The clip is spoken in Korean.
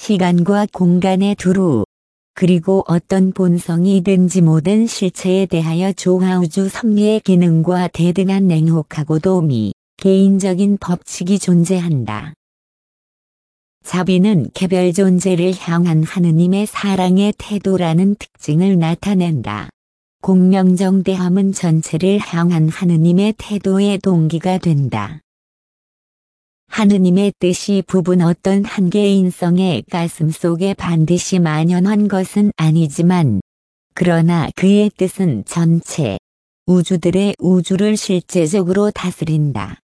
시간과 공간의 두루, 그리고 어떤 본성이든지 모든 실체에 대하여 조화우주 섭리의 기능과 대등한 냉혹하고도 개인적인 법칙이 존재한다. 자비는 개별 존재를 향한 하느님의 사랑의 태도라는 특징을 나타낸다. 공명정대함은 전체를 향한 하느님의 태도의 동기가 된다. 하느님의 뜻이 부분 어떤 한 개인성의 가슴 속에 반드시 만연한 것은 아니지만, 그러나 그의 뜻은 전체 우주들의 우주를 실제적으로 다스린다.